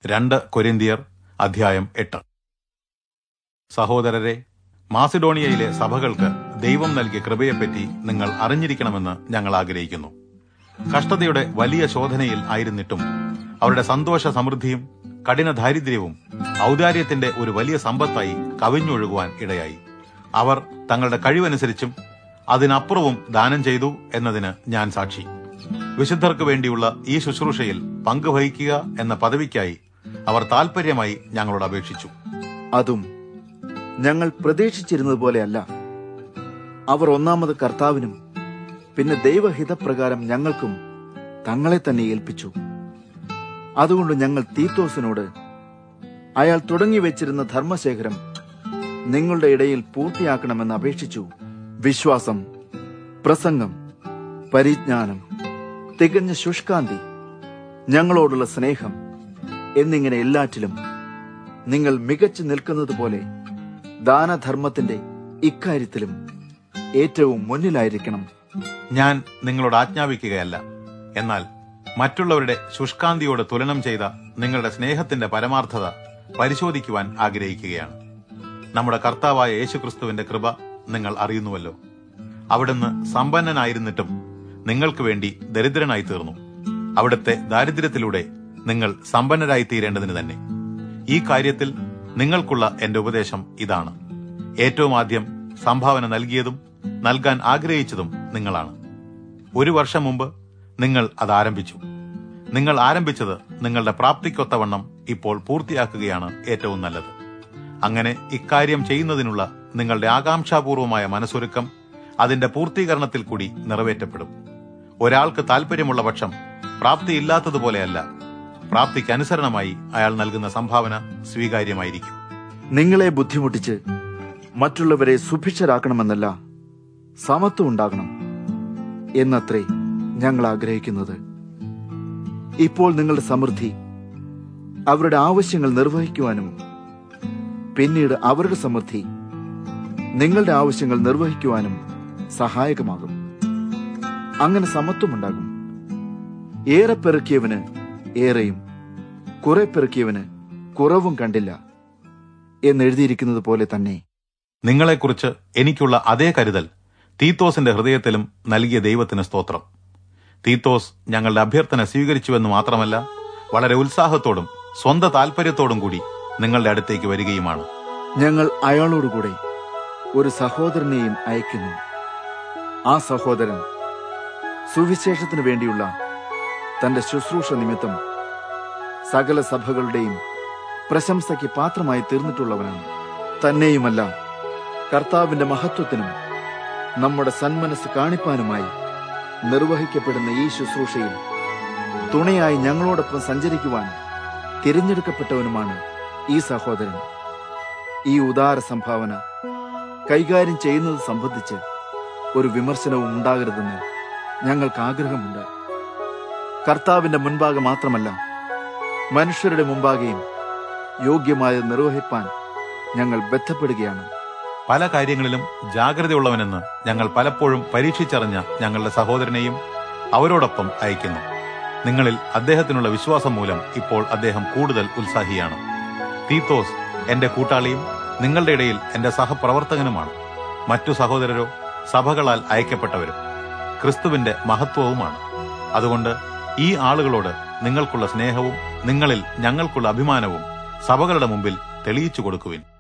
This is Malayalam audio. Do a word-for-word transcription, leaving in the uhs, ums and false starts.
രണ്ട് കൊരിന്ത്യർ അധ്യായം എട്ട്. സഹോദരരെ, മാസിഡോണിയയിലെ സഭകൾക്ക് ദൈവം നൽകിയ കൃപയെപ്പറ്റി നിങ്ങൾ അറിഞ്ഞിരിക്കണമെന്ന് ഞങ്ങൾ ആഗ്രഹിക്കുന്നു. കഷ്ടതയുടെ വലിയ ശോധനയിൽ ആയിരുന്നിട്ടും അവരുടെ സന്തോഷ സമൃദ്ധിയും കഠിന ദാരിദ്ര്യവും ഔദാര്യത്തിന്റെ ഒരു വലിയ സമ്പത്തായി കവിഞ്ഞൊഴുകുവാൻ ഇടയായി. അവർ തങ്ങളുടെ കഴിവനുസരിച്ചും അതിനപ്പുറവും ദാനം ചെയ്തു എന്നതിന് ഞാൻ സാക്ഷി. വിശുദ്ധർക്ക് വേണ്ടിയുള്ള ഈ ശുശ്രൂഷയിൽ പങ്കുവഹിക്കുക എന്ന പദവിക്കായി അവർ താൽപര്യമായി ഞങ്ങളോട് അപേക്ഷിച്ചു. അതും ഞങ്ങൾ പ്രതീക്ഷിച്ചിരുന്നത് പോലെയല്ല. അവർ ഒന്നാമത് കർത്താവിനും പിന്നെ ദൈവഹിതപ്രകാരം ഞങ്ങൾക്കും തങ്ങളെ തന്നെ ഏൽപ്പിച്ചു. അതുകൊണ്ട് ഞങ്ങൾ തീത്തോസിനോട് അയാൾ തുടങ്ങി വെച്ചിരുന്ന ധർമ്മശേഖരം നിങ്ങളുടെ ഇടയിൽ പൂർത്തിയാക്കണമെന്ന് അപേക്ഷിച്ചു. വിശ്വാസം, പ്രസംഗം, പരിജ്ഞാനം, തികഞ്ഞ ശുഷ്കാന്തി, ഞങ്ങളോടുള്ള സ്നേഹം എന്നിങ്ങനെ എല്ലാറ്റിലും നിങ്ങൾ മികച്ചു നിൽക്കുന്നത് പോലെ ദാനധർമ്മത്തിന്റെ ഇക്കാര്യത്തിലും ഏറ്റവും മുന്നിലായിരിക്കണം. ഞാൻ നിങ്ങളോട് ആജ്ഞാപിക്കുകയല്ല, എന്നാൽ മറ്റുള്ളവരുടെ ശുഷ്കാന്തിയോട് തുലനം ചെയ്ത നിങ്ങളുടെ സ്നേഹത്തിന്റെ പരമാർത്ഥത പരിശോധിക്കുവാൻ ആഗ്രഹിക്കുകയാണ്. നമ്മുടെ കർത്താവായ യേശുക്രിസ്തുവിന്റെ കൃപ നിങ്ങൾ അറിയുന്നുവല്ലോ. അവിടുന്ന് സമ്പന്നനായിരുന്നിട്ടും നിങ്ങൾക്ക് വേണ്ടി ദരിദ്രനായി തീർന്നു. അവിടുത്തെ ദാരിദ്ര്യത്തിലൂടെ നിങ്ങൾ സമ്പന്നരായി തീരേണ്ടതിന് തന്നെ. ഈ കാര്യത്തിൽ നിങ്ങൾക്കുള്ള എന്റെ ഉപദേശം ഇതാണ്: ഏറ്റവും ആദ്യം സംഭാവന നൽകിയതും നൽകാൻ ആഗ്രഹിച്ചതും നിങ്ങളാണ്. ഒരു വർഷം മുമ്പ് നിങ്ങൾ അത് ആരംഭിച്ചു. നിങ്ങൾ ആരംഭിച്ചത് നിങ്ങളുടെ പ്രാപ്തിക്കൊത്തവണ്ണം ഇപ്പോൾ പൂർത്തിയാക്കുകയാണ് ഏറ്റവും നല്ലത്. അങ്ങനെ ഇക്കാര്യം ചെയ്യുന്നതിനുള്ള നിങ്ങളുടെ ആകാംക്ഷാപൂർവമായ മനസ്സൊരുക്കം അതിന്റെ പൂർത്തീകരണത്തിൽ കൂടി നിറവേറ്റപ്പെടും. ഒരാൾക്ക് താൽപര്യമുള്ള പക്ഷം പ്രാപ്തിയില്ലാത്തതുപോലെയല്ല, പ്രാപ്തിക്ക് അനുസരണമായി അയാൾ നൽകുന്ന സംഭാവന സ്വീകാര്യമായിരിക്കും. നിങ്ങളെ ബുദ്ധിമുട്ടിച്ച് മറ്റുള്ളവരെ സുഭിക്ഷരാക്കണമെന്നല്ല, സമത്വം ഉണ്ടാകണം എന്നത്രേ ഞങ്ങൾ ആഗ്രഹിക്കുന്നത്. ഇപ്പോൾ നിങ്ങളുടെ സമൃദ്ധി അവരുടെ ആവശ്യങ്ങൾ നിർവഹിക്കുവാനും പിന്നീട് അവരുടെ സമൃദ്ധി നിങ്ങളുടെ ആവശ്യങ്ങൾ നിർവഹിക്കുവാനും സഹായകമാകും. അങ്ങനെ സമത്വമുണ്ടാകും. ഏറെ പെറുക്കിയവന് ഏറെയും കുറെ പെറുക്കിയവന് കുറവും കണ്ടില്ല എന്നെഴുതിയിരിക്കുന്നത് പോലെ തന്നെ നിങ്ങളെക്കുറിച്ച് എനിക്കുള്ള അതേ കരുതൽ തീത്തോസിന്റെ ഹൃദയത്തിലും നൽകിയ ദൈവത്തിന് സ്തോത്രം. തീത്തോസ് ഞങ്ങളുടെ അഭ്യർത്ഥന സ്വീകരിച്ചുവെന്ന് മാത്രമല്ല, വളരെ ഉത്സാഹത്തോടും സ്വന്തം താൽപര്യത്തോടും കൂടി നിങ്ങളുടെ അടുത്തേക്ക് വരികയുമാണ്. ഞങ്ങൾ അയാളോടുകൂടെ ഒരു സഹോദരനെയും അയക്കുന്നു. ആ സഹോദരൻ സുവിശേഷത്തിനു വേണ്ടിയുള്ള തന്റെ ശുശ്രൂഷ നിമിത്തം സകല സഭകളുടെയും പ്രശംസയ്ക്ക് പാത്രമായി തീർന്നിട്ടുള്ളവനാണ്. തന്നെയുമല്ല, കർത്താവിന്റെ മഹത്വത്തിനും നമ്മുടെ സന്മനസ് കാണിപ്പാനുമായി നിർവഹിക്കപ്പെടുന്ന ഈ ശുശ്രൂഷയിൽ തുണയായി ഞങ്ങളോടൊപ്പം സഞ്ചരിക്കുവാൻ തിരഞ്ഞെടുക്കപ്പെട്ടവനുമാണ് ഈ സഹോദരൻ. ഈ ഉദാര സംഭാവന കൈകാര്യം ചെയ്യുന്നത് സംബന്ധിച്ച് ഒരു വിമർശനവും ഉണ്ടാകരുതെന്ന് ഞങ്ങൾക്ക് ആഗ്രഹമുണ്ട്. കർത്താവിന്റെ മുൻപാകെ മാത്രമല്ല, മനുഷ്യരുടെ മുമ്പാകെയും യോഗ്യമായ നിർവഹിപ്പാൻ ഞങ്ങൾ ബന്ധപ്പെടുകയാണ്. പല കാര്യങ്ങളിലും ജാഗ്രതയുള്ളവനെന്ന് ഞങ്ങൾ പലപ്പോഴും പരീക്ഷിച്ചറിഞ്ഞ ഞങ്ങളുടെ സഹോദരനെയും അവരോടൊപ്പം അയക്കുന്നു. നിങ്ങളിൽ അദ്ദേഹത്തിനുള്ള വിശ്വാസം മൂലം ഇപ്പോൾ അദ്ദേഹം കൂടുതൽ ഉത്സാഹിയാണ്. തീത്തോസ് എന്റെ കൂട്ടാളിയും നിങ്ങളുടെ ഇടയിൽ എന്റെ സഹപ്രവർത്തകനുമാണ്. മറ്റു സഹോദരരോ സഭകളാൽ അയക്കപ്പെട്ടവരും ക്രിസ്തുവിന്റെ മഹത്വവുമാണ്. അതുകൊണ്ട് ഈ ആളുകളോട് നിങ്ങൾക്കുള്ള സ്നേഹവും നിങ്ങളിൽ ഞങ്ങൾക്കുള്ള അഭിമാനവും സഭകളുടെ മുമ്പിൽ തെളിയിച്ചു കൊടുക്കുവിൻ.